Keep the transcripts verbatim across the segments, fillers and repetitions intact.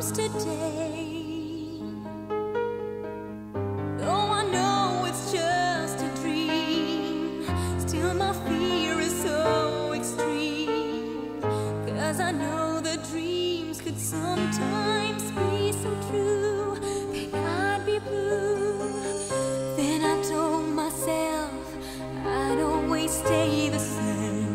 comes today. Though I know it's just a dream, still my fear is so extreme. 'Cause I know that dreams could sometimes be so true, they might be blue. Then I told myself I'd always stay the same.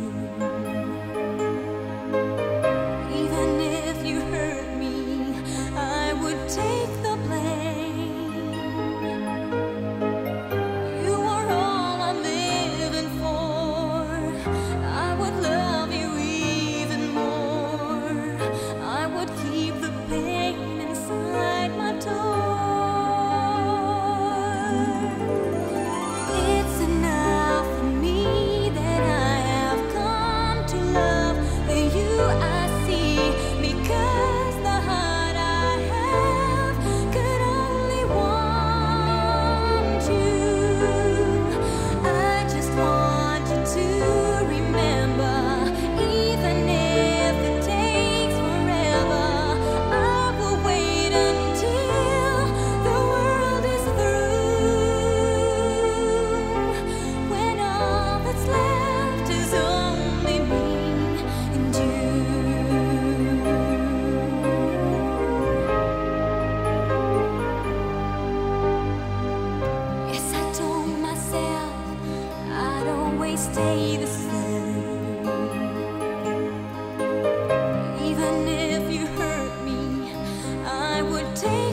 Even if you hurt me, I would take the blame. You are all I'm living for. I would love you even more. I would keep the pain inside my door. It's enough for me that I have come to love the you I see, because the heart I have could only want you. I just want you to remember, even if it takes forever, I will wait until the world is through. When all that's left is only me and you. Yes, I told myself I'd always stay the same. Even if you hurt me, I would take